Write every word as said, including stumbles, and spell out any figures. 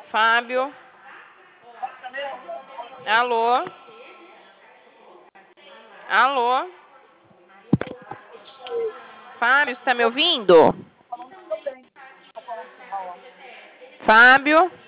Fábio. Alô? Alô? Fábio, você está me ouvindo? Fábio?